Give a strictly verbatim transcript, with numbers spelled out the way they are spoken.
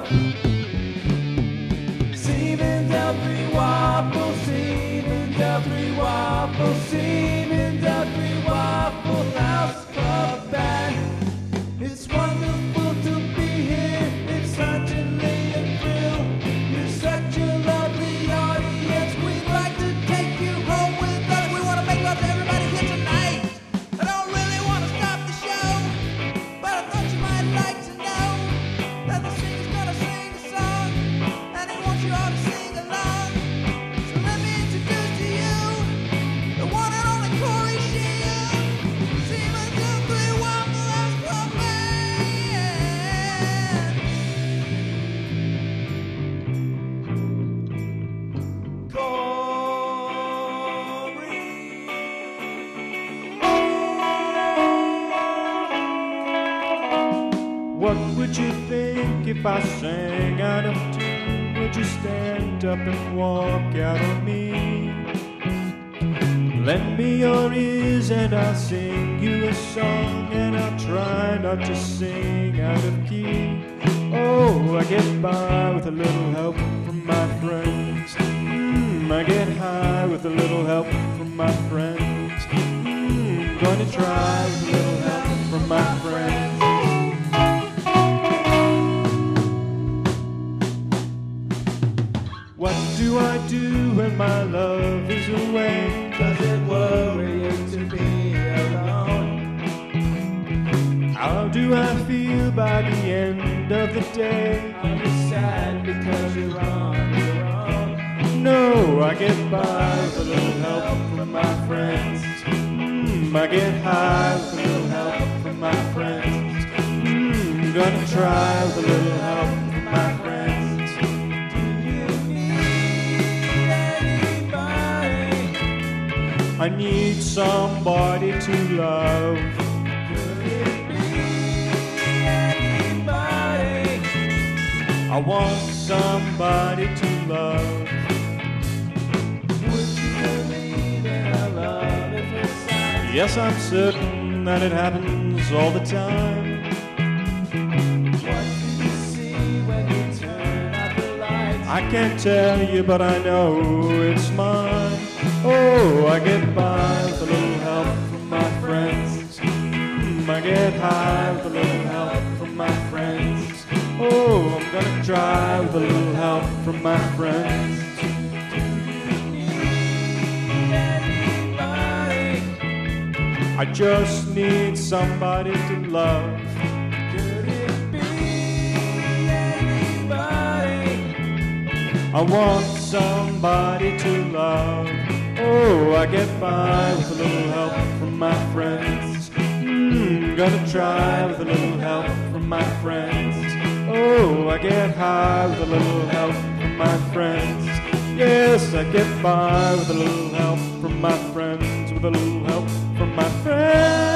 Siemens L three waffle, Siemens L three waffle, Siemens L three waffle house club band. It's wonderful to be here. It's such a later thrill. You're such a lovely audience. We'd like to take you home with us. We want to make love to everybody here tonight. I don't really want to stop the show, but I thought you might like to know that the singer's gonna sing a song, and he wants you all to sing along. So let me introduce to you the one and only Corey Shield, Siemens L three Waffle House Club Band. What would you think if I sang out of tune? Would you stand up and walk out on me? Lend me your ears and I'll sing you a song, and I'll try not to sing out of key. Oh, I get by with a little help from my friends. Mm, I get high with a little help from my friends. Mm, gonna try with a little help from my friends. What do I do when my love is away? Does it worry you to be alone? How do I feel by the end of the day? Are you sad because you're on your own? No, I get by with a little help from my friends. Mm, I get high with a little help from my friends. Mm, gonna try with a little help from my friends. I need somebody to love. Could it be anybody? I want somebody to love. Would you believe in a love if it's sad? Yes, I'm certain that it happens all the time. What do you see when you turn out the lights? I can't tell you, but I know it's mine. Oh, I get by with a little help from my friends. Mm, I get high with a little help from my friends. Oh, I'm gonna try with a little help from my friends. I just need somebody to love. Could it be anybody? I want somebody to love. Oh, I get by with a little help from my friends. Mm, gonna try with a little help from my friends. Oh, I get high with a little help from my friends. Yes, I get by with a little help from my friends, with a little help from my friends.